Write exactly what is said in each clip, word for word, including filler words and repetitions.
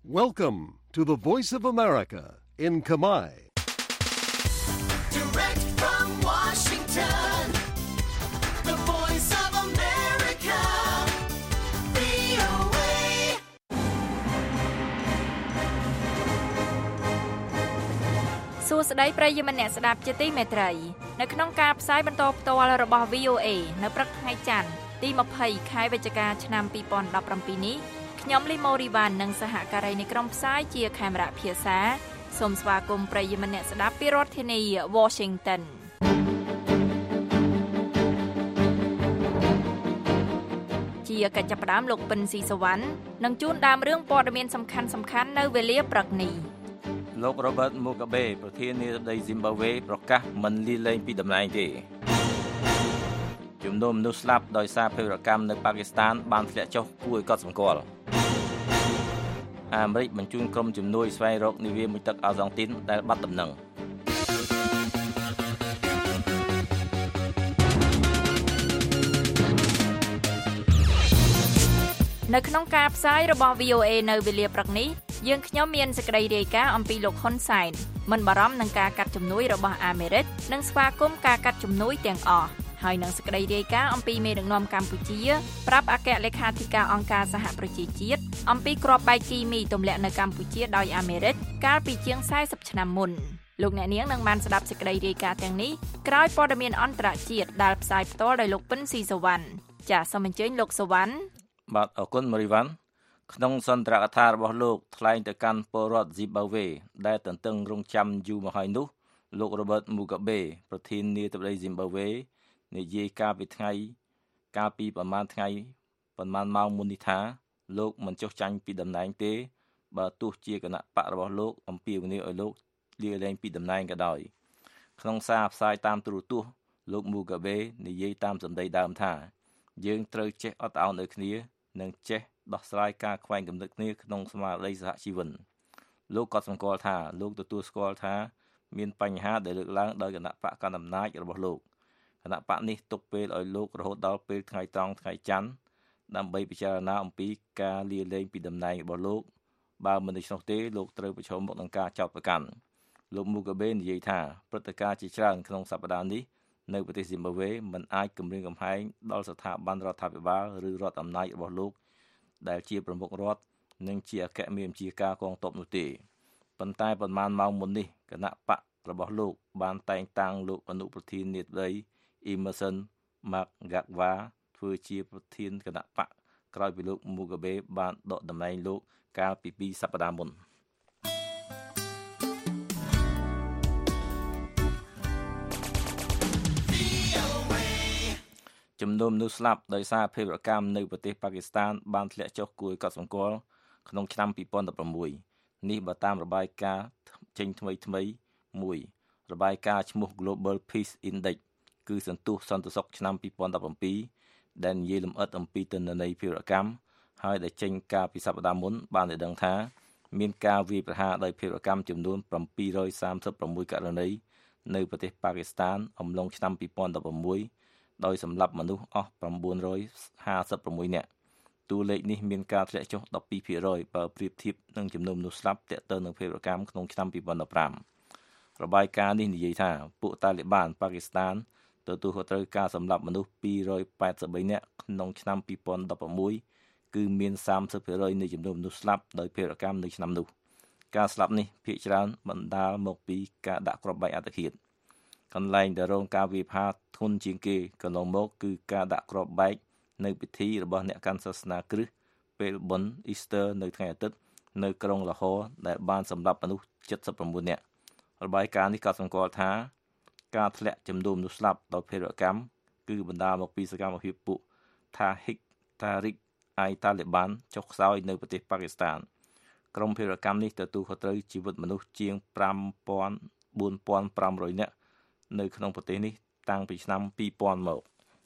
Welcome to the Voice of America in Khmer. Direct from Washington, the Voice of America, វី អូ เอ សួស្តីប្រិយមិត្តអ្នកស្ដាប់ជាទីមេត្រីនៅក្នុងការផ្សាយបន្តផ្ទាល់របស់ វី អូ เอ នៅព្រឹកថ្ងៃច័ន្ទទីยี่สิบខែវិច្ឆិកាឆ្នាំยี่สิบสิบเจ็ดនេះខ្ញុំលីម៉ូរីវ៉ាន់និងសហការីនៃក្រុមផ្សាយជាខេមរៈភាសាសូមស្វាគមន៍ប្រិយមិត្តអ្នកស្ដាប់ពីរដ្ឋធានី Washington ជាកិច្ចចាប់ផ្ដើមលោកពិនស៊ីសវណ្ណនឹងជួនដើមរឿងព័ត៌មានសំខាន់សំខាន់នៅវេលាព្រឹកនេះលោក Robert Mugabe ប្រធានាធិបតី Zimbabwe ប្រកាសមិនលាលែងពីតំណែងទេជំនុំមនុស្សស្លាប់ដោយសារភេរវកម្មនៅប៉ាគីស្ថានបានធ្លាក់ចុះគួរឲ្យកត់សម្គាល់អាមេរិកបញ្ជូនក្រុមជំនួយស្វែងរកនាវាមុជទឹកអាហ្សង់ទីនដែលបាត់ដំណឹងនៅក្នុងការផ្សាយរបស់ វី អូ เอ នៅវេលាព្រឹកនេះយើងខ្ញុំមានសេចក្តីរាយការណ៍អំពីលោកហ៊ុនសែនមិនបារម្ភនឹងការកាត់ជំនួយរបស់អាមេរិកនិងស្វាគមន៍ការកាត់ជំនួយទាំងអស់ហើយនឹងសេចក្តីរាយការណ៍អំពីមេដឹកនាំកម្ពុជាប្រាប់អគ្គលេខាធិការអង្គការសហប្រជាជាតិអំពីគ្រាប់បែកគីមីទម្លាក់នៅកម្ពុជាដោយអាមេរិកកាលពីជាងสี่สิบឆ្នាំមុនលោកអ្នកនាងនឹងបានស្ដាប់សេចក្តីរាយការណ៍ទាំងនេះក្រោយព័ត៌មានអន្តរជាតិដែលផ្សាយផ្ទាល់ដោយលោកពិនស៊ីសវណ្ណចាសសូមអញ្ជើញលោកសវណ្ណបាទអរគុណម៉ូរីវ៉ាន់ក្នុងសន្ទរកថារបស់លោកថ្លែងទៅកាន់ពលរដ្ឋ Zimbabwe ដែលទន្ទឹងរង់ចាំយូរមកហើយនោះលោក Robert Mugabe ប្រធានាធិបតី Zimbabwe និយាយកាលពីថ្ងៃកាលពីប្រហែលថ្ងៃប្រហែលម៉ោងមុននេះថាលោកមិនចុះចាញ់ពីតំណែងទេបើទោះជាគណៈបករបស់លោកអំពាវនាវឲ្យលោកលាលែងពីតំណែងក៏ដោយក្នុងសារផ្សាយតាមទូរទស្សន៍លោក Mugabe និយាយតាមសម្ដីដើមថាយើងត្រូវចេះអត់ឱនឲ្យគ្នានិងចេះដោះស្រាយការខ្វែងគំនិតគ្នាក្នុងស្មារតីសហជីវិនលោកក៏សម្គាល់ថាលោកទទួលស្គាល់ថាមានបញ្ហាដែលលើកឡើងដោយគណៈបកកណ្ដាលអំណាចរបស់លោកគណៈបកនេះទុកពេលឲ្យលោករហូតដល់ពេលថ្ងៃត្រង់ថ្ងៃច័ន្ទដើម្បីពិចារណាអំពីការលាលែងពីតំណែងរបស់លោកបើមិនដូច្នោះទេលោកត្រូវប្រឈមមុខនឹងការចោទប្រកាន់លោក Mugabe និយាយថាព្រឹត្តិការណ៍ជាច្រើនក្នុងសប្តាហ៍នេះនៅប្រទេស Zimbabwe មិនអាចគំរាមកំហែងដល់ស្ថាប័នរដ្ឋាភិបាលឬរដ្ឋអំណាចរបស់លោកដែលជាប្រមុខរដ្ឋនិងជាអគ្គមេបញ្ជាការកងទ័ពនោះទេប៉ុន្តែប្រហែលម៉ោងមុននេះគណៈបករបស់លោកបានតែងតាំងលោកអនុប្រធាននាយដ្ឋី Emmerson Mnangagwa ធ្វើជាប្រធានគណៈបកក្រោយពីលោក Mugabe បានដកតំណែងលោកកាលពីពីរសប្តាហ៍មុនចំនួនមនុស្សស្លាប់ដោយសារភេរវកម្មនៅប្រទេសប៉ាគីស្ថានបានធ្លាក់ចុះគួរឲ្យកត់សម្គាល់ក្នុងឆ្នាំยี่สิบสิบหกនេះបើតាមរបាយការណ៍ចេញថ្មីថ្មីមួយរបាយការណ៍ឈ្មោះ Global Peace Index គឺសន្ទុះសន្តិសុខឆ្នាំยี่สิบสิบเจ็ดដែលនិយាយលម្អិតអំពីទិន្នន័យភេរវកម្មហើយដែលចេញកាលពីសប្តាហ៍មុនបានឲ្យដឹងថាមានការវាយប្រហារដោយភេរវកម្មចំនួនเจ็ดร้อยสามสิบหกករណីនៅប្រទេសប៉ាគីស្ថានអំឡុងឆ្នាំยี่สิบสิบหกដោយសម្លាប់មនុស្សអស់nine hundred fifty-sixនាក់តួលេខនេះមានការធ្លាក់ចុះtwelve percentបើប្រៀបធៀបនឹងចំនួនមនុស្សស្លាប់ទាក់ទងនឹងភេរវកម្មក្នុងឆ្នាំยี่สิบสิบห้ารបាយការណ៍នេះនិយាយថាពួកតាលីបានប៉ាគីស្ថានទទួលខុសត្រូវការសម្លាប់មនុស្សtwo hundred eighty-threeនាក់ក្នុងឆ្នាំยี่สิบสิบหกគឺមានthirty percentនៃចំនួនមនុស្សស្លាប់ដោយភេរវកម្មនៅឆ្នាំនោះការស្លាប់នេះភាគច្រើនបណ្ដាលមកពីការដាក់គ្រាប់បែកអត្តឃាតកន្លែងដែលរងការវាយប្រហារធ្ងន់ជាងគេកន្លងមកគឺការដាក់គ្រាប់បែកនៅពិធីរបស់អ្នកកាន់សាសនាគ្រិស្តពេលបុណ្យ Easter នៅថ្ងៃអាទិត្យនៅក្រុងឡាហ័រដែលបានសម្លាប់មនុស្សseventy-nineនាក់របាយការណ៍នេះក៏សម្គាល់ថាការធ្លាក់ចំនួនមនុស្សស្លាប់ដោយភេរវកម្មគឺបណ្ដាលមកពីសកម្មភាពពួក Tahrik Tahrik i-Taliban ចុះខ្សោយនៅប្រទេសប៉ាគីស្ថានក្រុមភេរវកម្មនេះទទួលខុសត្រូវជីវិតមនុស្សជាងfive thousand four thousand five hundredនាក់នៅក្នុងប្រទេសនេះតាំងពីឆ្នាំtwo thousandមក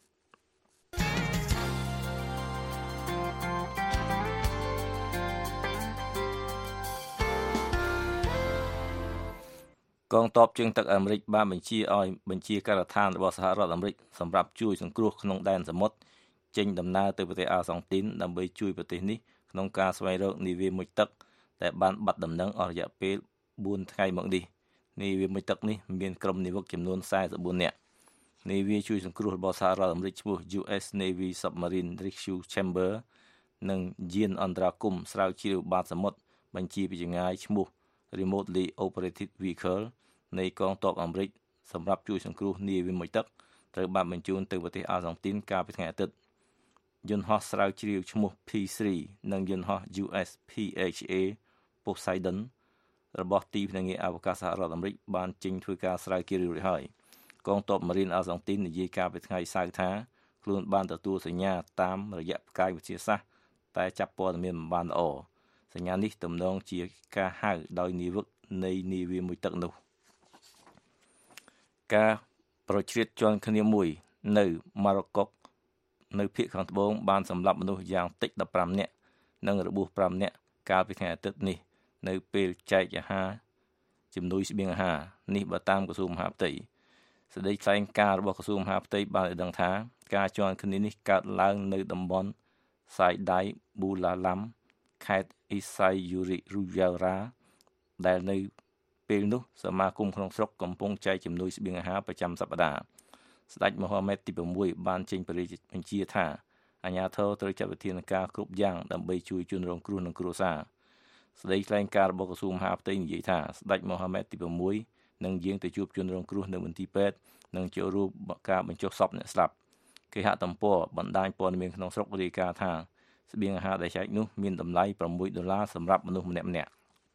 កងទ័ពជើងទឹកអាមេរិកបានបញ្ជាឲ្យបញ្ជាការដ្ឋានរបស់សហរដ្ឋអាមេរិកសម្រាប់ជួយសង្គ្រោះក្នុងដែនសមុទ្រចេញដំណើរទៅប្រទេសអាហ្សង់ទីនដើម្បីជួយប្រទេសនេះក្នុងការស្វែងរកនាវាមុជទឹកដែលបានបាត់ដំណឹងអស់រយៈពេលបួនថ្ងៃមកនេះនាវាមួយទឹកនេះមានក្រុមនាវិកចំនួនสี่สิบสี่នាក់នាវាជួយសង្គ្រោះរបស់សហរដ្ឋអាមេរិកឈ្មោះ U S Navy Submarine Rescue Chamber និងយានអន្តរាគមន៍ស្រាវជ្រាវបាតសមុទ្របញ្ជាពីចម្ងាយឈ្មោះ Remotely Operated Vehicle នៃកងទ័ពអាមេរិកសម្រាប់ជួយសង្គ្រោះនាវាមួយទឹកត្រូវបានបញ្ជូនទៅប្រទេសអាហ្សង់ទីនកាលពីថ្ងៃអាទិត្យយន្តហោះស្រាវជ្រាវឈ្មោះ P 3 និងយន្តហោះ U S P H A Poseidon របស់ទីភ្នាក់ងារអវកាសសហរដ្ឋអាមេរិកបានចេញធ្វើការស្រាវជ្រាវរួចហើយកងទ័ពម៉ារីនអាហ្សង់ទីននិយាយកាលពីថ្ងៃសៅរ៍ថាខ្លួនបានទទួលសញ្ញាតាមរយៈផ្កាយវិទ្យាសាស្ត្រតែចាប់ព័ត៌មានមិនបានល្អសញ្ញានេះទំនងជាការហៅដោយនាវិកនៃនាវាមួយទឹកនោះការប្រជ្រៀតជាន់គ្នាមួយនៅម៉ារ៉ូកុកនៅភាគខាងត្បូងបានសម្លាប់មនុស្សយ៉ាងតិចដប់ប្រាំនាក់និងរបួសប្រាំនាក់កាលពីថ្ងៃអាទិត្យនេះនៅពេលចែកអាហារជំនួយស្បៀងអាហារនេះបើតាមក្រសួងមហាផ្ទៃសេចក្តីថ្លែងការណ៍របស់ក្រសួងមហាផ្ទៃបានឲ្យដឹងថាការជាន់គ្នានេះកើតឡើងនៅតំបន់សាយដៃប៊ូឡាឡាំខេត្តអ៊ីសាយយូរីរូយ៉ារ៉ាដែលនៅពេលនោះសមាគមក្នុងស្រុកកំពុងចែកជំនួយស្បៀងអាហារប្រចាំសប្តាហ៍ស្ដេចមូហាម៉េតទី៦បានចេញព្រះរាជបញ្ជាថាអាជ្ញាធរត្រូវចាត់វិធានការគ្រប់យ៉ាងដើម្បីជួយជនរងគ្រោះនិងគ្រួសារស្ដីថ្លែងការណ៍របស់ក្រសួងមហាផ្ទៃនិយាយថាស្ដេចមូហាម៉េតទី៦នឹងយាងទៅជួបជនរងគ្រោះនៅមន្ទីរពេទ្យនិងចូលរួមការបញ្ចុះសពអ្នកស្លាប់គេហទំព័របណ្ដាញព័ត៌មានក្នុងស្រុករាយការណ៍ថាស្បៀងអាហារដែលចែកនោះមានតម្លៃប្រាំមួយដុល្លារសម្រាប់មនុស្សម្នាក់ម្នាក់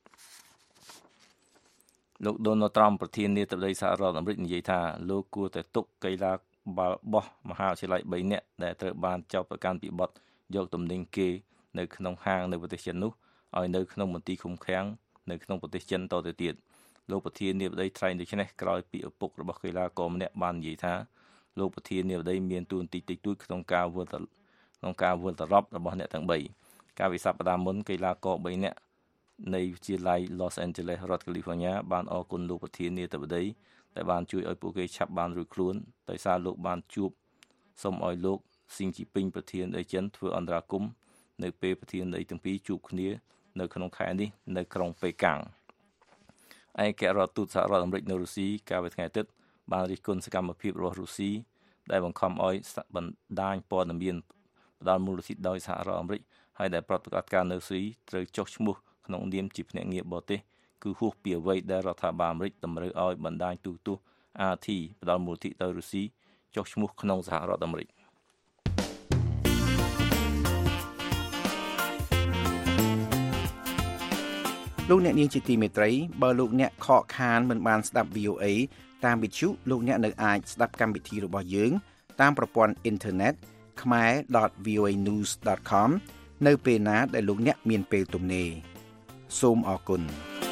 លោក Donald Trump ប្រធាននាយកដ្ឋានសហរដ្ឋអាមេរិកនិយាយថាលោកគួរតែទុកកីឡាបាល់បោះមហាវិទ្យាល័យ3នាក់ដែលត្រូវបានចោទប្រកាន់ពីបទយកទំនិញគេនៅក្នុងហាងនៅប្រទេសចិននោះឲ្យនៅក្នុងមន្ទីរឃុំឃាំងនៅក្នុងប្រទេសចិនតទៅទៀតលោកប្រធាននាយកដ្ឋានថ្លែងដូច្នេះក្រោយពីឪពុករបស់កីឡាករម្នាក់បាននិយាយថាលោកប្រធាននាយកដ្ឋានមានទួនាទីតិចតួចក្នុងការវិលក្នុងការវិលត្រឡប់របស់អ្នកទាំង3កាលពីសប្តាហ៍មុនកីឡាករ3នាក់នៃវិទ្យាល័យ Los Angeles រដ្ឋ California បានអរគុណលោកប្រធាននាយកដ្ឋានដែលបានជួយឲ្យពួកគេឆាប់បានរួចខ្លួនដោយសារលោកបានជួបសូមឲ្យលោកស៊ីងជីពីងប្រធាននៃចិនធ្វើអន្តរាគមន៍នៅពេលប្រធាននៃទាំងពីរជួបគ្នានៅក្នុងខែនេះនៅក្រុងប៉េកាំងឯករដ្ឋទូតសហរដ្ឋអាមេរិកនៅរុស្ស៊ីកាលពីថ្ងៃអាទិត្យបានរិះគន់សកម្មភាពរបស់រុស្ស៊ីដែលបង្ខំឲ្យបណ្ដាញព័ត៌មានផ្ដល់មូលនិធិដោយសហរដ្ឋអាមេរិកហើយដែលប្រតិបត្តិការនៅរុស្ស៊ីត្រូវចុះឈ្មោះក្នុងនាមជាភ្នាក់ងារបរទេសគឺហួសពីអ្វីដែលរដ្ឋាភិបាលអាមេរិកតម្រូវឲ្យបណ្ដាញទូរទស្សន៍ អារ ที ផ្ដល់មូលនិធិទៅរុស្ស៊ីចុះឈ្មោះក្នុងសហរដ្ឋអាមេរិកលោកអ្នកនាងជាទីមេត្រីបើលោកអ្នកខកខានមិនបានស្ដាប់ វី អូ เอ តាមវិទ្យុលោកអ្នកនៅអាចស្ដាប់កម្មវិធីរបស់យើងតាមប្រព័ន្ធអ៊ីនធឺណិត ខមែរ ដត វី អូ เอ ニューส ដត com នៅពេលណាដែលលោកអ្នកមានពេលទំនេរសូមអរគុណ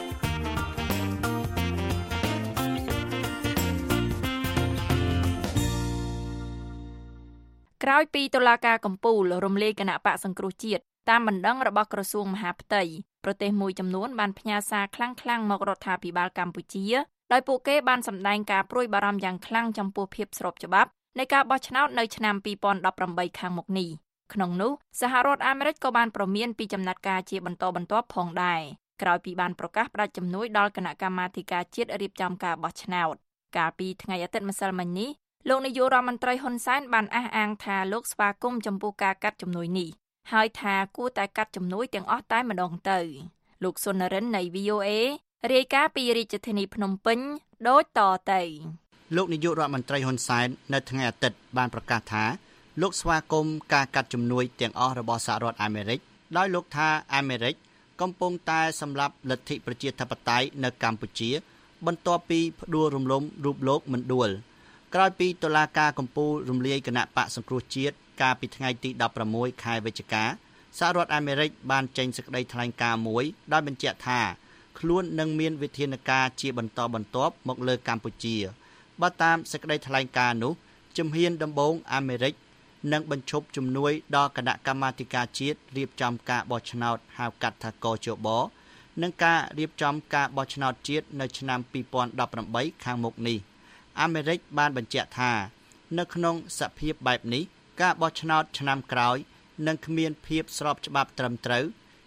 ក្រោយពីតុលាការកំពូលរំលាយគណៈបកសង្គ្រោះជាតិតាមបណ្ដឹងរបស់ក្រសួងមហាផ្ទៃប្រទេសមួយចំនួនបានផ្ញើសារខ្លាំងៗមករដ្ឋាភិបាលកម្ពុជាដោយពួកគេបានសម្ដែងការព្រួយបារម្ភយ៉ាងខ្លាំងចំពោះភាពស្របច្បាប់នៃការបោះឆ្នោតនៅឆ្នាំពីរពាន់ដប់ប្រាំបីខាងមុខនេះក្នុងនោះសហរដ្ឋអាមេរិកក៏បានព្រមានពីចំណាត់ការជាបន្តបន្ទាប់ផងដែរក្រោយពីបានប្រកាសផ្តាច់ជំនួយដល់គណៈកម្មាធិការជាតិរៀបចំការបោះឆ្នោតកាលពីថ្ងៃអាទិត្យម្សិលមិញនេះលោកនាយករដ្ឋមន្ត្រីហ៊ុនសែនបានអះអាងថាលោកស្វាគមន៍ចំពោះការកាត់ជំនួយនេះហើយថាគួរតែកាត់ជំនួយទាំងអស់តែម្ដងទៅលោកសុនរិននៃ វី អូ เอ រាយការណ៍ពីរាជធានីភ្នំពេញដូចតទៅលោកនាយករដ្ឋមន្ត្រីហ៊ុនសែននៅថ្ងៃអាទិត្យបានប្រកាសថាលោកស្វាគមន៍ការកាត់ជំនួយទាំងអស់របស់សហរដ្ឋអាមេរិកដោយលោកថាអាមេរិកកំពុងតែសម្លាប់លទ្ធិប្រជាធិបតេយ្យនៅកម្ពុជាបន្ទាប់ពីផ្ដួលរំលំរូបលោកមិនដួលក្រោយពីតុលាការកំពូលរំលាយគណៈបកសង្គ្រោះជាតិកាលពីថ្ងៃទីដប់ប្រាំមួយខែវិច្ឆិកាសហរដ្ឋអាមេរិកបានចេញសេចក្តីថ្លែងការណ៍មួយដោយបញ្ជាក់ថាខ្លួននឹងមានវិធានការជាបន្តបន្ទាប់មកលើកម្ពុជាបើតាមសេចក្តីថ្លែងការណ៍នោះជំហានដំបូងអាមេរិកនឹងបញ្ឈប់ជំនួយដល់គណៈកម្មាធិការជាតិរៀបចំការបោះឆ្នោតហៅកាត់ថា កជប និងការរៀបចំការបោះឆ្នោតជាតិនៅឆ្នាំពីរពាន់ដប់ប្រាំបីខាងមុខនេះអាមេរិកបានបញ្ជាក់ថានៅក្នុងសភាពបែបនេះការបោះឆ្នោតឆ្នាំក្រោយនឹងគ្មានភាពស្របច្បាប់ត្រឹមត្រូវ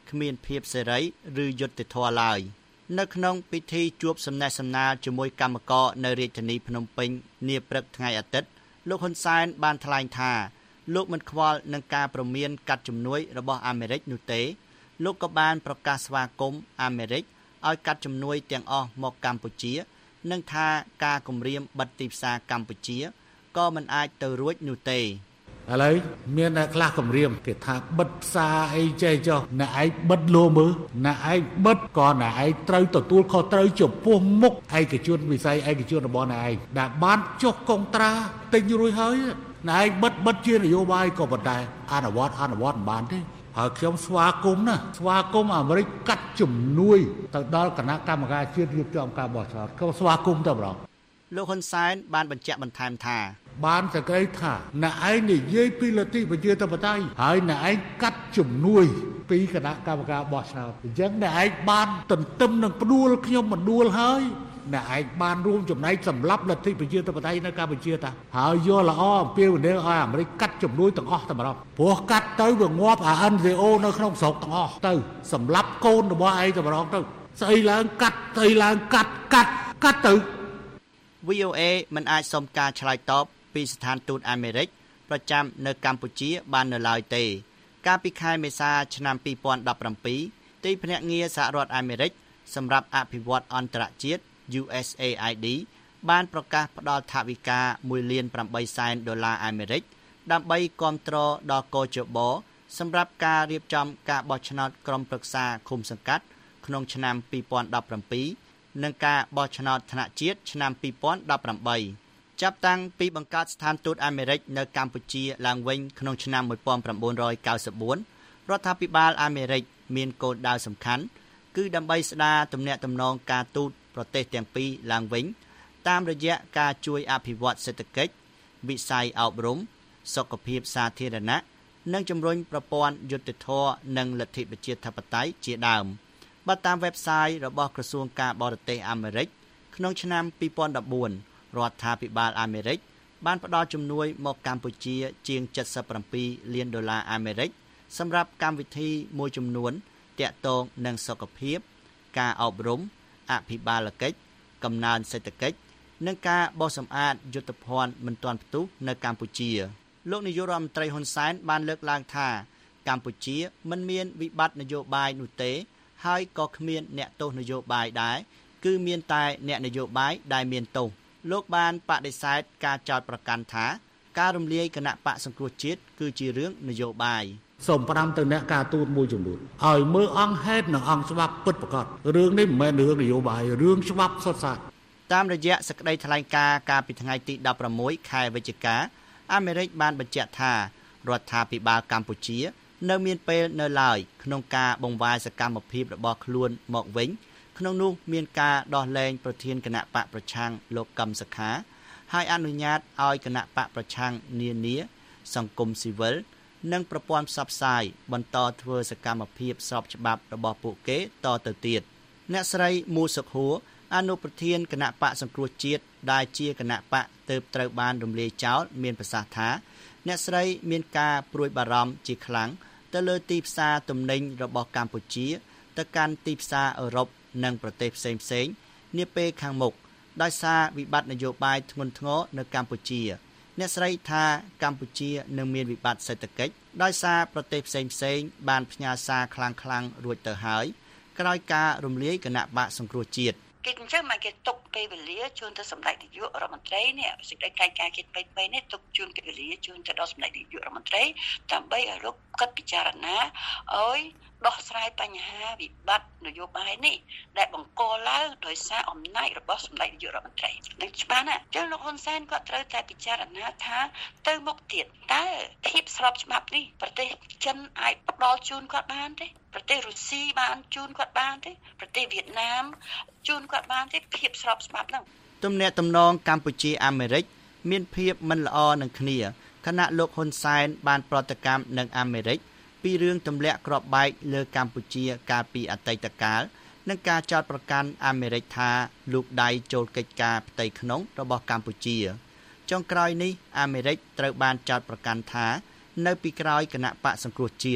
គ្មានភាពសេរីឬយុត្តិធម៌ឡើយនៅក្នុងពិធីជួបសំណេះសំណាលជាមួយកម្មករនៅរាជធានីភ្នំពេញនាព្រឹកថ្ងៃអាទិត្យលោកហ៊ុនសែនបានថ្លែងថាលោកមិនខ្វល់នឹងការព្រមានកាត់ជំនួយរបស់អាមេរិកនោះទេលោកក៏បានប្រកាសស្វាគមន៍អាមេរិកឲ្យកាត់ជំនួយទាំងអស់មកកម្ពុជានិងថាការគម្រាមបិទទីផ្សារកម្ពុជាក៏មិនអាចទៅរួចនោះទេឥឡូវមានអ្នកខ្លះគម្រាមគេថាបិទផ្សារអីចេះចុះអ្នកឯងបិទលោមើលអ្នកឯងបិទក៏អ្នកឯងត្រូវទទួលខុសត្រូវចំពោះមុខឯកជនវិស័យឯកជនរបស់អ្នកឯងដែលបានចុះកុងត្រាទិញរួចហើយអ្នកឯងបិទបិទជានយោបាយក៏ប៉ុន្តែអនុវត្តអនុវត្តមិនបានទេហើយខ្ញុំស្វាគមន៍ណាស្វាគមន៍អាមេរិកកាត់ជំនួយទៅដល់គណៈកម្មការជាតិរៀបចំការបោះឆ្នោតក៏ស្វាគមន៍ទៅម្ដងលោកហ៊ុនសែនបានបញ្ជាក់បន្ថែមថាបានសេចក្តីថាអ្នកឯងនិយាយពីលទ្ធិប្រជាធិបតេយ្យហើយអ្នកឯងកាត់ជំនួយពីគណៈកម្មការបោះឆ្នោតអញ្ចឹងអ្នកឯងបានទន្ទឹមនឹងផ្ដួលខ្ញុំមិនដួលហើយអ្នកឯងបានរួមចំណែកសម្រាប់លទ្ធិប្រជាធិបតេយ្យនៅកម្ពុជាតាហើយយកល្អអំពីវិនិយោគឲ្យអាមេរិកកាត់ជំនួយទាំងអស់តែម្ដងព្រោះកាត់ទៅវាងាប់អា អិន ស៊ី អូ នៅក្នុងស្រុកទាំងអស់ទៅសម្រាប់កូនរបស់ឯងតែម្ដងទៅស្អីឡើងកាត់ស្អីឡើងកាត់កាត់កាត់ទៅ វី អូ เอ មិនអាចសុំការឆ្លើយតបពីស្ថានទូតអាមេរិកប្រចាំនៅកម្ពុជាបាននៅឡើយទេកាលពីខែមេសាឆ្នាំពីរពាន់ដប់ប្រាំពីរទីភ្នាក់ងារសហរដ្ឋអាមេរិកសម្រាប់អភិវឌ្ឍអន្តរជាតិ យូ អេស เอ ไอ ดี បានប្រកាសផ្តល់ថវិកាមួយលានប្រាំបីសែនដុល្លារអាមេរិកដើម្បីគាំទ្រដល់កោជបសម្រាប់ការរៀបចំការបោះឆ្នោតក្រុមប្រឹក្សាឃុំសង្កាត់ក្នុងឆ្នាំពីរពាន់ដប់ប្រាំពីរនិងការបោះឆ្នោតថ្នាក់ជាតិឆ្នាំពីរពាន់ដប់ប្រាំបីចាប់តាំងពីបង្កើតស្ថានទូតអាមេរិកនៅកម្ពុជាឡើងវិញក្នុងឆ្នាំmột nghìn chín trăm chín mươi tưរដ្ឋាភិបាលអាមេរិកមានគោលដៅសំខាន់គឺដើម្បីស្ដារទំនាក់ទំនងការទូតប្រទេសទាំងពីរឡើងវិញតាមរយៈការជួយអភិវឌ្ឍសេដ្ឋកិច្ចវិស័យអប់រំសុខភាពសាធារណៈនិងជំរុញប្រព័ន្ធយុត្តិធម៌និងលទ្ធិប្រជាធិបតេយ្យជាដើមបើតាម website របស់ក្រសួងការបរទេសអាមេរិកក្នុងឆ្នាំពីរពាន់ដប់បួនរដ្ឋាភិបាលអាមេរិកបានផ្តល់ជំនួយមកកម្ពុជាជាងเจ็ดสิบเจ็ดលានដុល្លារអាមេរិកសម្រាប់កម្មវិធីមួយចំនួនទាក់ទងនឹងសុខភាពការអប់រំអភិបាលកិច្ចកំណើនសេដ្ឋកិច្ចនិងការបោសសម្អាតយុទ្ធភ័ណ្ឌមិនទាន់ផ្ទុះនៅកម្ពុជាលោកនាយករដ្ឋមន្ត្រីហ៊ុនសែនបានលើកឡើងថាកម្ពុជាមិនមានវិបត្តិនយោបាយនោះទេហើយក៏គ្មានអ្នកទោសនយោបាយដែរគឺមានតែអ្នកនយោបាយដែលមានទោសលោកបានបដិសេធការចោទប្រកាន់ថាការរំលាយគណៈបកសង្គ្រោះជាតិគឺជារឿងនយោបាយសូមផ្ដាំទៅអ្នកការទូតមួយចំនួនឲ្យមើលអង្គហេតុនិងអង្គច្បាប់ពិតប្រាកដរឿងនេះមិនមែនរឿងនយោបាយរឿងច្បាប់សុទ្ធសាធតាមរយៈសេចក្តីថ្លែងការណ៍កាលពីថ្ងៃទីដប់ប្រាំមួយខែវិច្ឆិកាអាមេរិកបានបញ្ជាក់ថារដ្ឋាភិបាលកម្ពុជានៅមានពេលនៅឡើយក្នុងការបង្វែរសកម្មភាពរបស់ខ្លួនមកវិញក្នុងនោះមានការដោះលែងប្រធានគណៈបកប្រឆាំងលោកកឹមសុខាហើយអនុញ្ញាតឲ្យគណៈបកប្រឆាំងនានាសង្គមស៊ីវិលនិងប្រព័ន្ធផ្សព្វផ្សាយបន្តធ្វើសកម្មភាពស្របច្បាប់របស់ពួកគេតទៅទៀតអ្នកស្រីមូសុខហួរអនុប្រធានគណៈបកសង្គ្រោះជាតិដែលជាគណៈបកទើបត្រូវបានរំលាយចោលមានប្រសាសន៍ថាអ្នកស្រីមានការព្រួយបារម្ភជាខ្លាំងទៅលើទីផ្សារទំនិញរបស់កម្ពុជាទៅកាន់ទីផ្សារអឺរ៉ុបនិងប្រទេសផ្សេងផ្សេងនាពេលខាងមុខដោយសារវិបត្តិនយោបាយធ្ងន់ធ្ងរនៅកម្ពុជាអ្នកស្រីថាកម្ពុជានឹងមានវិបត្តិសេដ្ឋកិច្ចដោយសារប្រទេសផ្សេងផ្សេងបានផ្ញើសារខ្លាំងខ្លាំងរួចទៅហើយក្រោយការរំលាយគណៈបកសង្គ្រោះជាតិគេអញ្ចឹងមកគេទុកពេលវេលាជូនទៅសម្ដេចនាយករដ្ឋមន្ត្រីនេះសេចក្តីថ្លែងការណ៍គេបីបីនេះទុកជូនពេលវេលាជូនទៅដល់សម្ដេចនាយករដ្ឋមន្ត្រីដើម្បីឲ្យលោកគិតពិចារណាឲ្យដោះស្រាយបញ្ហាវិបត្តិនយោបាយនេះដែលបង្កឡើងដោយសារអំណាចរបស់សម្ដេចនាយករដ្ឋមន្ត្រីនឹងច្បាស់ណាស់អញ្ចឹងលោកហ៊ុនសែនគាត់ត្រូវតែពិចារណាថាទៅមុខទៀតតើភាពស្របច្បាប់នេះប្រទេសចិនអាចផ្ដល់ជូនគាត់បានទេប្រទេសរុស្ស៊ីបានជូនគាត់បានទេប្រទេសវៀតណាមជូនគាត់បានទេភាពស្របច្បាប់ហ្នឹងទំនាក់ទំនងកម្ពុជាអាមេរិកមានភាពមិនល្អនឹងគ្នាខណៈលោកហ៊ុនសែនបានប្រតិកម្មនឹងអាមេរិកពីរឿងទម្លាក់គ្រាប់បែកលើកម្ពុជាកាលពីអតីតកាលនិងការចោទប្រកាន់អាមេរិកថាលូកដៃចូលកិច្ចការផ្ទៃក្នុងរបស់កម្ពុជាចុងក្រោយនេះអាមេរិកត្រូវបានចោទប្រកាន់ថានៅពីក្រោយគណៈបកសង្គ្រោះជាតិ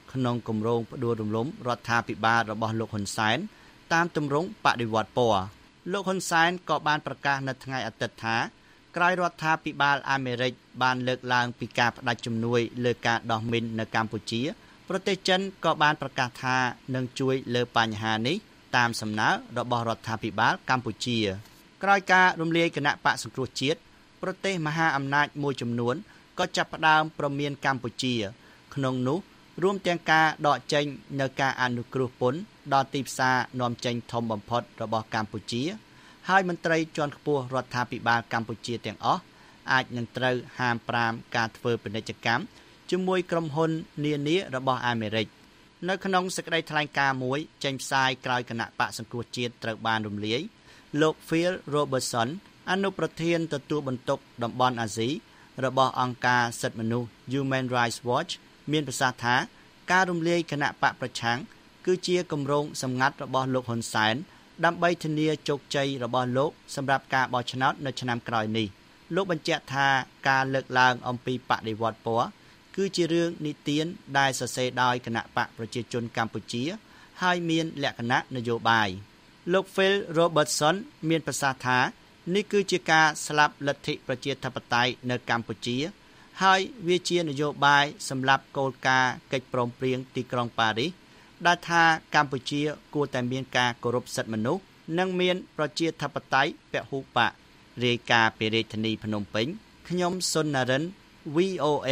ក្នុងគម្រោងផ្ដួលរំលំរដ្ឋាភិបាលរបស់លោកហ៊ុនសែនតាមទម្រង់បដិវត្តពណ៌លោកហ៊ុនសែនក៏បានប្រកាសនៅថ្ងៃអាទិត្យថាក្រោយរដ្ឋាភិបាលអាមេរិកបានលើកឡើងពីការផ្តាច់ជំនួយលើការដោះមីននៅកម្ពុជាប្រទេសចិនក៏បានប្រកាសថានឹងជួយលើបញ្ហានេះតាមសំណើរបស់រដ្ឋាភិបាលកម្ពុជាក្រោយការរំលាយគណៈបកសង្គ្រោះជាតិប្រទេសមហាអំណាចមួយចំនួនក៏ចាប់ផ្ដើមប្រមានកម្ពុជាក្នុងនោះរួមទាំងការដកចេញនៅការអនុគ្រោះពន្ធដល់ទីផ្សារនាំចេញធំបំផុតរបស់កម្ពុជាហើយមន្ត្រីជាន់ខ្ពស់រដ្ឋាភិបាលកម្ពុជាទាំងអស់អាចនឹងត្រូវហាមប្រាមការធ្វើពាណិជ្ជកម្មជាមួយក្រុមហ៊ុននានារបស់អាមេរិកនៅក្នុងសេចក្តីថ្លែងការណ៍មួយចេញផ្សាយក្រោយគណៈបកសង្គ្រោះជាតិត្រូវបានរំលាយលោក Phil Robertson អនុប្រធានទទួលបន្ទុកតំបន់អាស៊ីរបស់អង្គការសិទ្ធិមនុស្ស Human Rights Watch មានប្រសាសន៍ថាការរំលាយគណៈបកប្រឆាំងគឺជាគម្រោងសម្ងាត់របស់លោកហ៊ុនសែនដើម្បីធានាជោគជ័យរបស់លោកសម្រាប់ការបោះឆ្នោតនៅឆ្នាំក្រោយនេះលោកបញ្ជាក់ថាការលើកឡើងអំពីបដិវត្តពណ៌គឺជារឿងនិទានដែលសរសេរដោយគណៈបកប្រជាជនកម្ពុជាហើយមានលក្ខណៈនយោបាយលោក Phil Robertson មានប្រសាសន៍ថានេះគឺជាការស្លាប់លទ្ធិប្រជាធិបតេយ្យនៅកម្ពុជាហើយវាជានយោបាយសម្រាប់គោលការណ៍កិច្ចព្រមព្រៀងទីក្រុងប៉ារីសដែលថាកម្ពុជាគួរតែមានការគោរពសិទ្ធិមនុស្សនិងមានប្រជាធិបតេយ្យពហុបករាយការណ៍ពីរាជធានីភ្នំពេញខ្ញុំសុននរិន វី អូ เอ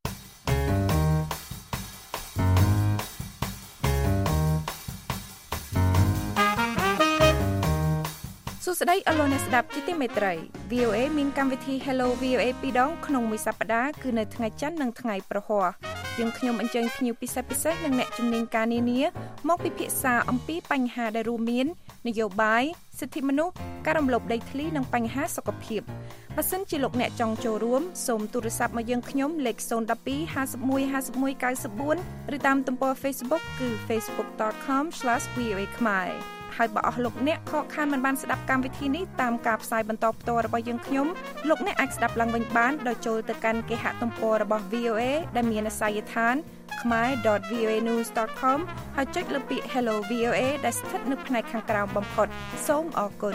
សួស្តីអស់លោកអ្នកស្ដាប់ជាទីមេត្រី វី អូ เอ មានកម្មវិធី Hello វី អូ เอ ពីរដងក្នុងមួយសប្តាហ៍គឺនៅថ្ងៃច័ន្ទនិងថ្ងៃប្រហ័សយើងខ្ញុំអញ្ជើញភ្ញៀវពិសេសពិសេសនិងអ្នកជំនាញការនានាមកពិភាក្សាអំពីបញ្ហាដែលរួមមាននយោបាយសិទ្ធិមនុស្សការរំលោភដីធ្លីនិងបញ្ហាសុខភាពបើសិនជាលោកអ្នកចង់ចូលរួមសូមទូរស័ព្ទមកយើងខ្ញុំលេខศูนย์ หนึ่ง สอง ห้า หนึ่ง ห้า หนึ่ง เก้า สี่ឬតាមទំព័រ Facebook គឺ facebook dot com slash v o a khmer ហើយបើអស់លោកអ្នកខកខានមិនបានស្ដាប់កម្មវិធីនេះតាមការផ្សាយបន្តផ្ទាល់របស់យើងខ្ញុំលោកអ្នកអាចស្ដាប់ឡើងវិញបានដោយចូលទៅកាន់គេហទំព័ររបស់ វី អូ เอ ដែលមានអាសយដ្ឋាន khmer dot v o a news dot com ហើយចុចលើពាក្យ Hello វី អូ เอ ដែលស្ថិតនៅផ្នែកខាងក្រោមបំផុតសូមអរគុណ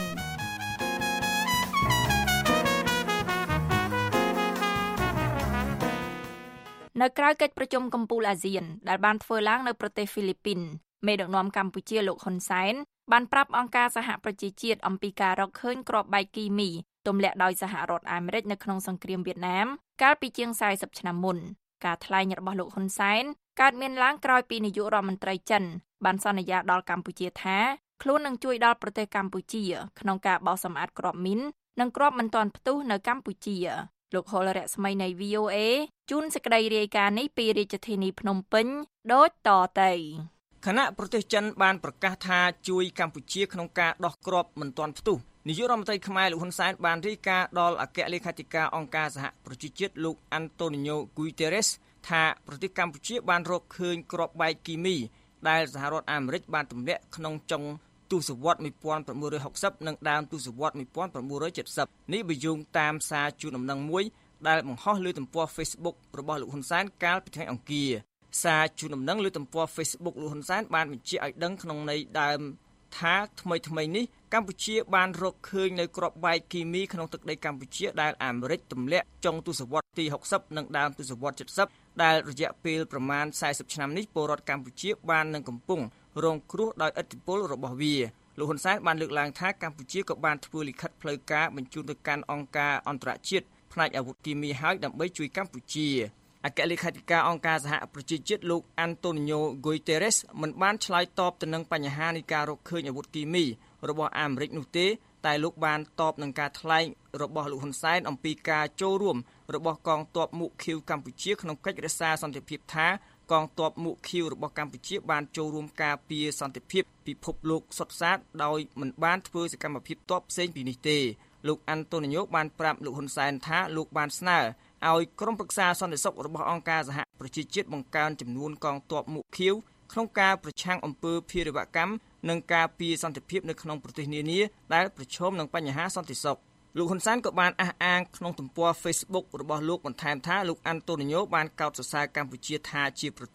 នៅក្រៅកិច្ចប្រជុំកំពូលអាស៊ានដែលបានធ្វើឡើងនៅប្រទេសហ្វីលីពីនមេដឹកនាំកម្ពុជាលោកហ៊ុនសែនបានប្រាប់អង្គការសហប្រជាជាតិអំពីការរកឃើញគ្រាប់បែកគីមីទម្លាក់ដោយសហរដ្ឋអាមេរិកនៅក្នុងសង្គ្រាមវៀតណាមកាលពីជាងสี่สิบឆ្នាំមុនការថ្លែងរបស់លោកហ៊ុនសែនកើតមានឡើងក្រោយពីនាយករដ្ឋមន្ត្រីចិនបានសន្យាដល់កម្ពុជាថាខ្លួននឹងជួយដល់ប្រទេសកម្ពុជាក្នុងការបោសសម្អាតគ្រាប់មីននិងគ្រាប់មិនទាន់ផ្ទុះនៅកម្ពុជាលោកហុលរស្មីនៃ វី អូ เอ ជូនសេចក្តីរាយការណ៍នេះពីរាជធានីភ្នំពេញដូចតទៅគណៈប្រទេសចិនបានប្រកាសថាជួយកម្ពុជាក្នុងការដោះគ្រាប់មិនទាន់ផ្ទុះនាយករដ្ឋមន្ត្រីខ្មែរលោកហ៊ុនសែនបានរាយការណ៍ដល់អគ្គលេខាធិការអង្គការសហប្រជាជាតិលោកអាន់តូនីញ៉ូ ហ្គូយតេរេសថាប្រទេសកម្ពុជាបានរកឃើញគ្រាប់បែកគីមីដែលសហរដ្ឋអាមេរិកបានទម្លាក់ក្នុងចុងទសវត្សរ៍nineteen sixtyនិងដើមទសវត្សរ៍nineteen seventyនេះបញ្យងតាមសារជូនដំណឹងមួយដែលបង្ហោះលើទំព័រ Facebook របស់លោកហ៊ុនសែនកាលពីថ្ងៃអង្គារសារជូនដំណឹងលើទំព័រ Facebook លោកហ៊ុនសែនបានបញ្ជាក់ឲ្យដឹងក្នុងន័យដើមថាថ្មីថ្មីនេះកម្ពុជាបានរកឃើញនៅគ្រាប់បែកគីមីក្នុងទឹកដីកម្ពុជាដែលអាមេរិកទម្លាក់ចុងទសវត្សរ៍ទីsixtyនិងដើមទសវត្សរ៍seventyដែលរយៈពេលប្រមាណfortyឆ្នាំនេះពលរដ្ឋកម្ពុជាបាននឹងកំពុងរងគ្រោះដោយឥទ្ធិពលរបស់វាលោកហ៊ុនសែនបានលើកឡើងថាកម្ពុជាក៏បានធ្វើលិខិតផ្លូវការបញ្ជូនទៅកាន់អង្គការអន្តរជាតិផ្នែកអាវុធគីមីហើយដើម្បីជួយកម្ពុជាអគ្គលេខាធិការអង្គការសហប្រជាជាតិលោកអាន់តូនីញ៉ូ ហ្គូយតេរេសមិនបានឆ្លើយតបទៅនឹងបញ្ហានៃការរកឃើញអាវុធគីមីរបស់អាមេរិកនោះទេតែលោកបានតបនឹងការថ្លែងរបស់លោកហ៊ុនសែនអំពីការចូលរួមរបស់កងទ័ពមុខឃីវកម្ពុជាក្នុងកិច្ចរក្សាសន្តិភាពថាកងទ័ពមុខឃីវរបស់កម្ពុជាបានចូលរួមការពារសន្តិភាពពិភពលោកសុទ្ធសាធដោយមិនបានធ្វើសកម្មភាពទ័ពផ្សេងពីនេះទេលោកអាន់តូនីញ៉ូបានប្រាប់លោកហ៊ុនសែនថាលោកបានស្នើឲ្យក្រុមប្រឹក្សាសន្តិសុខរបស់អង្គការសហប្រជាជាតិបង្កើនចំនួនកងទ័ពមុខឃីវក្នុងការប្រឆាំងអំពើភេរវកម្មនិងការពារសន្តិភាពនៅក្នុងប្រទេសនានាដែលប្រឈមនឹងបញ្ហាសន្តិសុខលោកហ៊ុនសែនក៏បានអះអាងក្នុងទំព័រ Facebook របស់លោកបន្ថែមថាលោកអាន់តូនីញ៉ូបានកោតសរសើរកម្ពុជាថាជាប្រទេស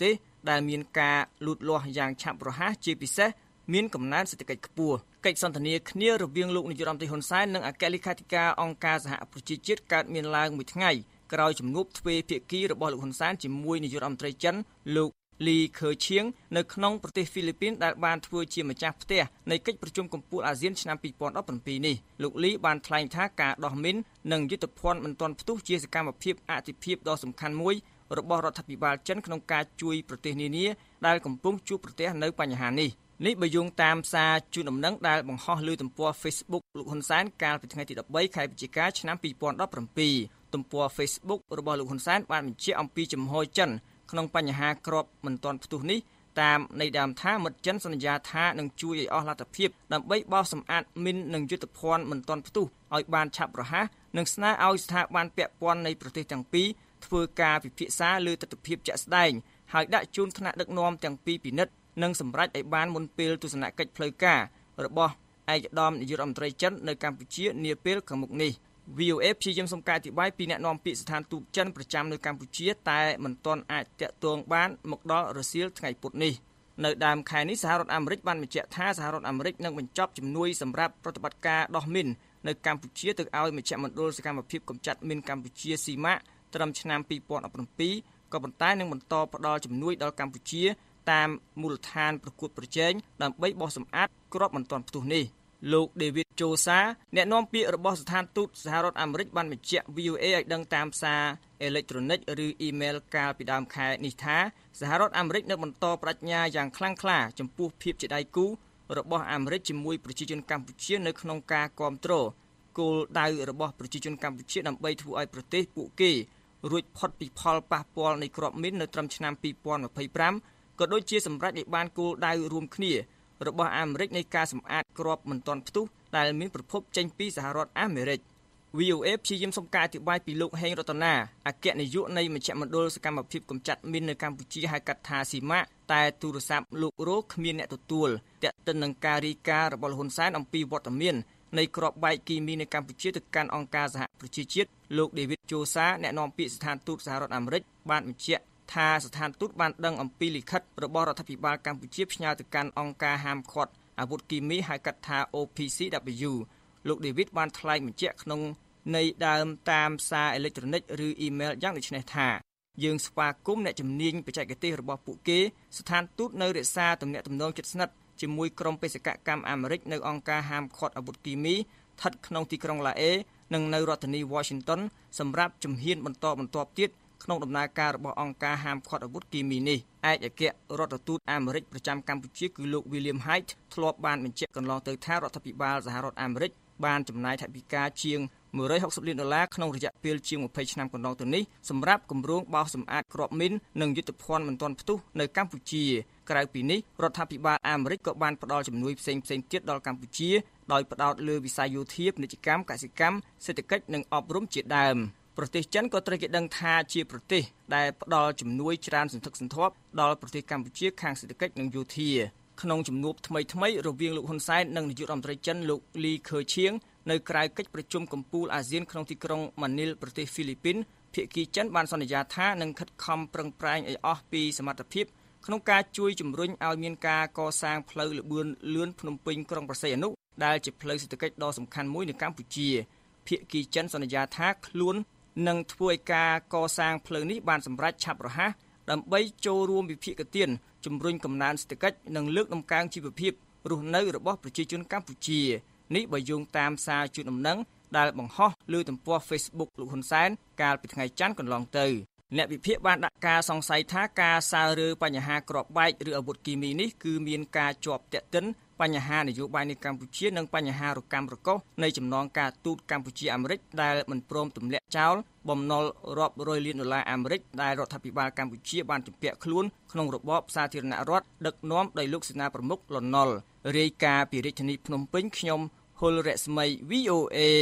ដែលមានការលូតលាស់យ៉ាងឆាប់រហ័សជាពិសេសមានកំណើនសេដ្ឋកិច្ចខ្ពស់កិច្ចសន្ទនាគ្នារវាងលោកនាយរដ្ឋមន្ត្រីហ៊ុនសែននិងអគ្គលេខាធិការអង្គការសហប្រជាជាតិកើតមានឡើងមួយថ្ងៃក្រោយជំនួបទ្វេភាគីរបស់លោកហ៊ុនសែនជាមួយនាយរដ្ឋមន្ត្រីចិនលោកលីខឺឈៀងនៅក្នុងប្រទេសហ្វីលីពីនដែលបានធ្វើជាម្ចាស់ផ្ទះនៃកិច្ចប្រជុំកំពូលអាស៊ានឆ្នាំពីរពាន់ដប់ប្រាំពីរនេះលោកលីបានថ្លែងថាការដោះមីននិងយុទ្ធភ័ណ្ឌមិនទាន់ផ្ទុះជាសកម្មភាពអតិភិបដ៏សំខាន់មួយរបស់រដ្ឋាភិបាលចិនក្នុងការជួយប្រទេសនានាដែលកំពុងជួបប្រទះនៅបញ្ហានេះនេះបើយោងតាមសារជូនដំណឹងដែលបង្ហោះលើទំព័រ Facebook លោកហ៊ុនសែនកាលពីថ្ងៃទីដប់បីខែវិច្ឆិកាឆ្នាំពីរពាន់ដប់ប្រាំពីរទំព័រ Facebook របស់លោកហ៊ុនសែនបានបញ្ជាក់អំពីជំហរចិនក្នុងបញ្ហាគ្រាប់មិនទាន់ផ្ទុះនេះតាមន័យដើមថាមិត្តចិនសន្យាថានឹងជួយឲ្យអស់លទ្ធភាពដើម្បីបោសសម្អាតមីននិងយុទ្ធភ័ណ្ឌមិនទាន់ផ្ទុះឲ្យបានឆាប់រហ័សនិងស្នើឲ្យស្ថាប័នពាក់ព័ន្ធនៃប្រទេសទាំងពីរធ្វើការពិភាក្សាលើទស្សនវិជ្ជាជាក់ស្ដែងហើយដាក់ជូនថ្នាក់ដឹកនាំទាំងពីរពិនិត្យនិងសម្រេចឲ្យបានមុនពេលទស្សនកិច្ចផ្លូវការរបស់ឯកឧត្តមនាយករដ្ឋមន្ត្រីចិននៅកម្ពុជានាពេលខាងមុខនេះ វី អូ អេ ព្យាយាមសុំការអធិប្បាយពីអ្នកនាំពាក្យស្ថានទូតចិនប្រចាំនៅកម្ពុជាតែមិនទាន់អាចតាក់ទងបានមកដល់រសៀលថ្ងៃពុធនេះនៅដើមខែនេះសហរដ្ឋអាមេរិកបានបញ្ជាក់ថាសហរដ្ឋអាមេរិកនឹងបញ្ចប់ជំនួយសម្រាប់ប្រតិបត្តិការដោះមីននៅកម្ពុជាទៅឲ្យមជ្ឈមណ្ឌលសកម្មភាពកម្ចាត់មីនកម្ពុជាស៊ីម៉ាក់ត្រឹមឆ្នាំពីរពាន់ដប់ប្រាំពីរក៏ប៉ុន្តែនឹងបន្តផ្ដល់ជំនួយដល់កម្ពុជាតាមមូលដ្ឋានប្រកួតប្រជែងដើម្បីបោះសម្អាតគ្រាប់មិនទាន់ផ្ទុះនេះលោក David Josa អ្នកនាំពាក្យរបស់ស្ថានទូតសហរដ្ឋអាមេរិកបានបញ្ជាក់ វី អូ អេ ឲ្យដឹងតាមសារអេឡិចត្រូនិកឬអ៊ីមែលកាលពីដើមខែនេះថាសហរដ្ឋអាមេរិកនឹងបន្តបដិញ្ញាយ៉ាងខ្លាំងក្លាចំពោះភាពជាដៃគូរបស់អាមេរិកជាមួយប្រជាជនកម្ពុជានៅក្នុងការគាំទ្រគោលដៅរបស់ប្រជាជនកម្ពុជាដើម្បីធ្វើឲ្យប្រទេសពួកគេរួចផុតពីផលប៉ះពាល់នៃគ្រាប់មីននៅត្រឹមឆ្នាំពីរពាន់ម្ភៃប្រាំក៏ដូចជាសម្រាប់ឲ្យបានគោលដៅរួមគ្នារបស់អាមេរិកនៃការសម្អាតគ្រាប់មិនទាន់ផ្ទុះដែលមានប្រភពចេញពីសហរដ្ឋអាមេរិក វី អូ អេ ព្យាយាមសុំការអធិប្បាយពីលោកហេងរតនាអគ្គនាយកនៃមជ្ឈមណ្ឌលសកម្មភាពកម្ចាត់មីននៅកម្ពុជាហៅកាត់ថាស៊ីម៉ាក់តែទូរស័ព្ទលោករោគ្មានអ្នកទទួលទាក់ទិននឹងការរាយការណ៍របស់លោកហ៊ុនសែនអំពីវត្តមាននៃគ្រាប់បែកគីមីនៅកម្ពុជាទៅកាន់អង្គការសហប្រជាជាតិលោក David Josa អ្នកនាំពាក្យស្ថានទូតសហរដ្ឋអាមេរិកបានបញ្ជាក់ថាស្ថានទូតបានដឹងអំពីលិខិតរបស់រដ្ឋាភិបាលកម្ពុជាផ្ញើទៅកាន់អង្គការហាមឃាត់អាវុធគីមីហៅកាត់ថា អូ ភី ស៊ី ដប៊្យូ លោក David បានថ្លែងបញ្ជាក់ក្នុងន័យដើមតាមសារអេឡិចត្រូនិកឬអ៊ីមែលយ៉ាងដូចនេះថាយើងស្វាគមន៍អ្នកជំនាញបច្ចេកទេសរបស់ពួកគេស្ថានទូតនៅរក្សាទំនាក់ទំនងជិតស្និទ្ធជាមួយក្រុមបេសកកម្មអាមេរិកនៅអង្គការហាមឃាត់អាវុធគីមីស្ថិតក្នុងទីក្រុងឡាអេនិងនៅរដ្ឋធានី Washington សម្រាប់ជំហានបន្តបន្ទាប់ទៀតក្នុងដំណើរការរបស់អង្គការហាមឃាត់អាវុធគីមីនេះឯកអគ្គរដ្ឋទូតអាមេរិកប្រចាំកម្ពុជាគឺលោក William Hite ធ្លាប់បានបញ្ជាក់កន្លងទៅថារដ្ឋាភិបាលសហរដ្ឋអាមេរិកបានចំណាយថវិកាជាងមួយរយហកសិបលានដុល្លារក្នុងរយៈពេលជាងម្ភៃឆ្នាំកន្លងទៅនេះសម្រាប់គម្រោងបោសសម្អាតគ្រាប់មីននិងយុទ្ធភ័ណ្ឌមិនទាន់ផ្ទុះនៅកម្ពុជាក្រៅពីនេះរដ្ឋាភិបាលអាមេរិកក៏បានផ្តល់ជំនួយផ្សេងៗទៀតដល់កម្ពុជាដោយផ្ដោតលើវិស័យយោធាពាណិជ្ជកម្មកសិកម្មសេដ្ឋកិច្ចនិងអប់រំជាដើមប្រទេសចិនក៏ត្រូវគេដឹងថាជាប្រទេសដែលផ្ដល់ជំនួយច្រើនសន្ធឹកសន្ធាប់ដល់ប្រទេសកម្ពុជាខាងសេដ្ឋកិច្ចនិងយោធាក្នុងជំនួបថ្មីៗរវាងលោកហ៊ុនសែននិងនាយករដ្ឋមន្ត្រីចិនលោកលីខឺឈៀងនៅក្រៅកិច្ចប្រជុំកំពូលអាស៊ានក្នុងទីក្រុងម៉ានីលប្រទេសហ្វីលីពីនភាគីចិនបានសន្យាថានឹងខិតខំប្រឹងប្រែងឲ្យអស់ពីសមត្ថភាពក្នុងការជួយជំរុញឲ្យមានការកសាងផ្លូវលបឿនលឿនភ្នំពេញក្រុងព្រះសីហនុដែលជាផ្លូវសេដ្ឋកិច្ចដ៏សំខាន់មួយនៅកម្ពុជាភាគីចិនសន្យាថាខ្លួននឹងធ្វើឲ្យការកសាងផ្លូវនេះបានសម្រេចឆាប់រហ័សដើម្បីចូលរួមវិភាគទានជំរុញកំណើនសេដ្ឋកិច្ចនិងលើកតម្កើងជីវភាពរស់នៅរបស់ប្រជាជនកម្ពុជានេះបើយោងតាមសារជូនដំណឹងដែលបង្ហោះលើទំព័រ Facebook លោកហ៊ុនសែនកាលពីថ្ងៃច័ន្ទកន្លងទៅអ្នកវិភាគបានដាក់ការសង្ស័យថាការសើរើបញ្ហាគ្រាប់បែកឬអាវុធគីមីនេះគឺមានការជាប់ទាក់ទិនបញ្ហានយោបាយនៅកម្ពុជានិងបញ្ហារកម្មរកុសនៃចំណងការទូតកម្ពុជាអាមេរិកដែលមិនព្រមទម្លាក់ចោលបំណុលរាប់រយលានដុល្លារអាមេរិកដែលរដ្ឋាភិបាលកម្ពុជាបានជំពាក់ខ្លួនក្នុងរបបសាធារណរដ្ឋដឹកនាំដោយលោកសេនាប្រមុខលន់ នល់ រាយការណ៍ពីរាជធានីភ្នំពេញខ្ញុំហុលរស្មី វី អូ អេ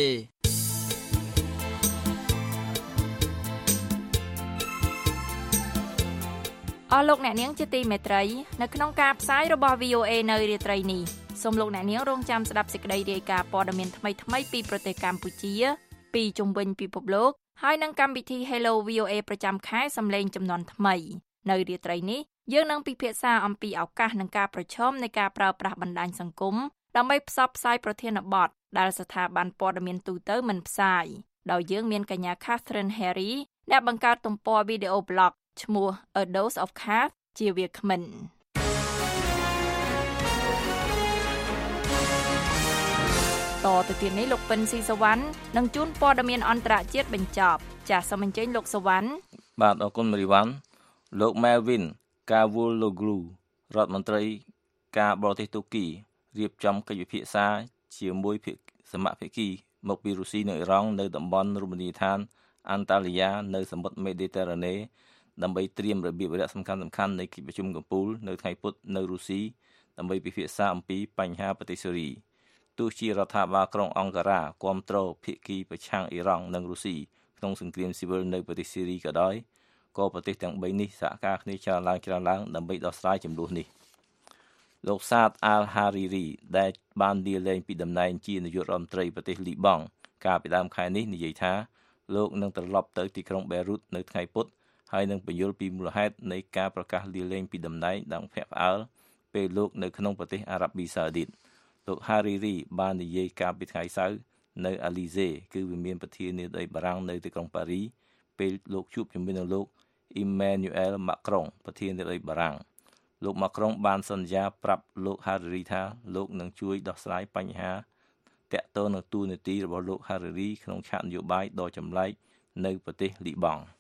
អស់លោកអ្នកនាងជាទីមេត្រីនៅក្នុងការផ្សាយរបស់ វី អូ អេ នៅរាត្រីនេះសូមលោកអ្នកនាងរងចាំស្ដាប់សេចក្តីរាយការណ៍ព័ត៌មានថ្មីៗពីប្រទេសកម្ពុជាពីជុំវិញពិភពលោកហើយនឹងកម្មវិធី Hello វី អូ អេ ប្រចាំខែសម្លេងចំនួនថ្មីនៅរាត្រីនេះយើងនឹងពិភាក្សាអំពីឱកាសនិងការប្រឈមនៃការប្រើប្រាស់បណ្ដាញសង្គមដើម្បីផ្សព្វផ្សាយប្រធានបទដែលស្ថាប័នព័ត៌មានទូទៅមិនផ្សាយដោយយើងមានកញ្ញា Catherine Harry អ្នកបង្កើតទំព័រវីដេអូប្លុកឈ្មោះ A Dose of Cath ជាវាគ្មិនតទៅទៀតនេះលោកពិនស៊ីសវណ្ណនឹងជួនព័ត៌មានអន្តរជាតិបញ្ចប់ចាសសូមអញ្ជើញលោកសវណ្ណបាទអរគុណមេរីវ៉ាន់លោក Melvin Kavuloglu រដ្ឋមន្ត្រីការបរទេសទូគីរៀបចំកិច្ចពិភាក្សាជាមួយសមាភាគីមកពីរុស្ស៊ីនិងអ៊ីរ៉ង់នៅតំបន់រមណីយដ្ឋានអានតាលីយ៉ានៅសមុទ្រមេឌីទែរ៉ាណេដើម្បីត្រៀមរបៀបវរៈសំខាន់ៗនៃកិច្ចប្រជុំកំពូលនៅថ្ងៃពុធនៅរុស្ស៊ីដើម្បីពិភាក្សាអំពីបញ្ហាប្រទេសស៊េរីទោះជារដ្ឋាភិបាលក្រុងអង្ការ៉ាគាំទ្រភាគីប្រឆាំងអ៊ីរ៉ង់និងរុស្ស៊ីក្នុងសង្គ្រាមស៊ីវិលនៅប្រទេសស៊េរីក៏ដោយក៏ប្រទេសទាំងបីនេះសហការគ្នាច្រើនឡើងច្រើនឡើងដើម្បីដោះស្រាយចំនួននេះលោកសាតអាល់ហារីរីដែលបានលាលែងពីតំណែងជានាយករដ្ឋមន្ត្រីប្រទេសលីបង់កាលពីដើមខែនេះនិយាយថាលោកនឹងត្រឡប់ទៅទីក្រុងបេរុតនៅថ្ងៃពុធហើយនឹងបញ្យល់ពីមូលហេតុនៃការប្រកាសលាលែងពីតំណែងដល់ភ្នាក់ផ្អើលពេលលោកនៅក្នុងប្រទេសអារ៉ាប៊ីសាអូឌីតលោកហារីរីបាននិយាយកាលពីថ្ងៃសៅរ៍នៅអាលីសេគឺវិមានប្រធានាធិបតីបារាំងនៅទីក្រុងប៉ារីពេលលោកជួបជាមួយនឹងលោកអ៊ីម៉ែនូអែលម៉ាក់ក្រុងប្រធានាធិបតីបារាំងលោកម៉ាក្រុងបានសន្យាប្រាប់លោកហារីរីថាលោកនឹងជួយដោះស្រាយបញ្ហាតាក់ទងនឹងទូនាទីរបស់លោកហារីរីក្នុងឆាកនយោបាយដ៏ចម្លែកនៅប្រទេសលីបង់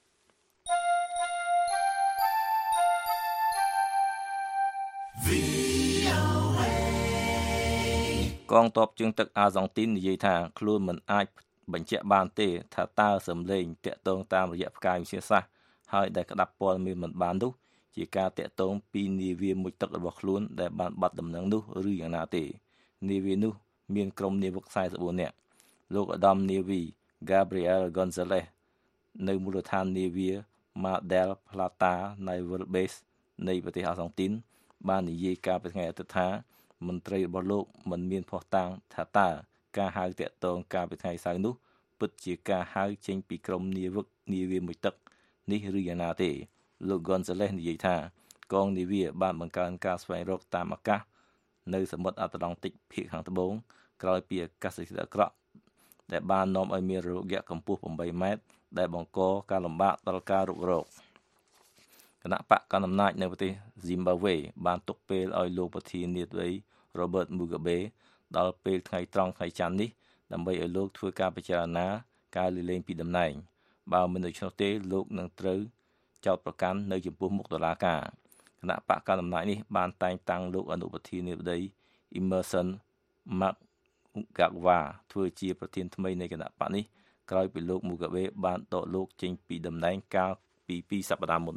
កងទ័ពជើងទឹកអាហ្សង់ទីននិយាយថាខ្លួនមិនអាចបញ្ជាក់បានទេថាតើសម្លេងតាក់ទងតាមរយៈផ្កាយវិទ្យាសាស្ត្រហើយដែលក្តាប់ព័ត៌មានមិនបាននោះជាការតាក់ទងពីនាវាមុជទឹករបស់ខ្លួនដែលបានបាត់ដំណឹងនោះឬយ៉ាងណាទេនាវានោះមានក្រុមនាវិកខ្សែសបួននាក់លោកឧត្តមនាវី Gabriel Gonzalez នៅមូលដ្ឋាននាវា Mar del Plata Naval Base នៃប្រទេសអាហ្សង់ទីនបាននិយាយកាលពីថ្ងៃអាទិត្យថាមន្ត្រីរបស់លោកមិនមានភស្តុតាងថាតើការហៅតាក់ទងកាលពីថ្ងៃសៅរ៍នោះពិតជាការហៅចេញពីក្រុមនាវិកនាវាមុជទឹកនេះឬយ៉ាងណាទេលោក Gonzalez និយាយថាកងនាវាបានបង្កើនការស្វែងរកតាមអាកាសនៅសមុទ្រអាត្លង់តិកភាគខាងត្បូងក្រោយពីអាកាសធាតុអាក្រក់ដែលបាននាំឲ្យមានរលកយក្សកម្ពស់eightម៉ែត្រដែលបង្កការលំបាកដល់ការរុករកគណៈបកកណ្ដាលអំណាចនៅប្រទេស Zimbabwe បានទុកពេលឲ្យលោកប្រធានាធិបតី Robert Mugabe ដល់ពេលថ្ងៃត្រង់ថ្ងៃច័ន្ទនេះដើម្បីឲ្យលោកធ្វើការពិចារណាការលាលែងពីតំណែងបើមិនដូច្នោះទេលោកនឹងត្រូវចោទប្រកាន់នៅចំពោះមុខតុលាការគណៈបកកណ្ដាលអំណាចនេះបានតែងតាំងលោកអនុប្រធានាធិបតី Emmerson Mnangagwa ធ្វើជាប្រធានថ្មីនៃគណៈបកនេះក្រោយពីលោក Mugabe បានដកលោកចេញពីតំណែងកាលពីពីរសប្តាហ៍មុន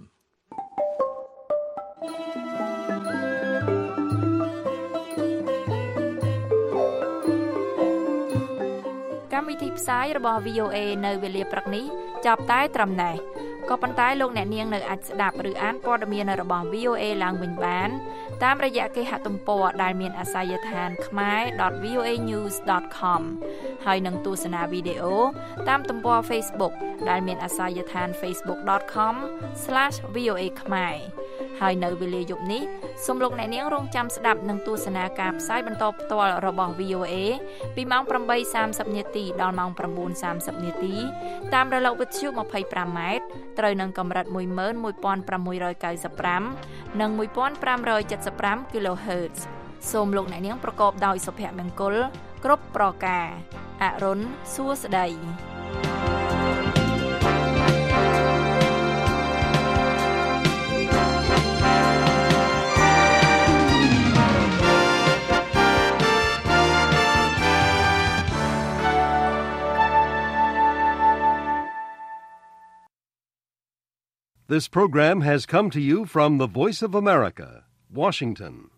កម្មវិធីផ្សាយរបស់ វី អូ អេ នៅវេលាព្រឹកនេះចាប់តែត្រឹមណេះក៏ប៉ុន្តែលោកអ្នកនាងនៅអាចស្ដាប់ឬអានព័ត៌មានរបស់ វី អូ អេ ឡើងវិញបានតាមរយៈគេហទំព័រដែលមានអាសយដ្ឋាន khmer dot v o a news dot com ហើយនឹងទស្សនាវីដេអូតាមទំព័រ Facebook ដែលមានអាសយដ្ឋាន facebook dot com slash v o a khmer ហើយនៅវេលាយប់នេះសូមលោកអ្នកនាងរងចាំស្ដាប់នឹងទស្សនាការផ្សាយបន្តផ្ទាល់របស់ វី អូ អេ ពីម៉ោងeight thirtyនាទីដល់ម៉ោងnine thirtyនាទីតាមរលកវិទ្យុtwenty-fiveម៉ែត្រត្រូវនឹងកម្រិតone one five nine fiveនិងfifteen seventy-five គីឡូហឺតซ์សូមលោកអ្នកនាងប្រកបដោយសុភមង្គលគ្រប់ប្រការអរុនសួស្តី This program has come to you from the Voice of America, Washington.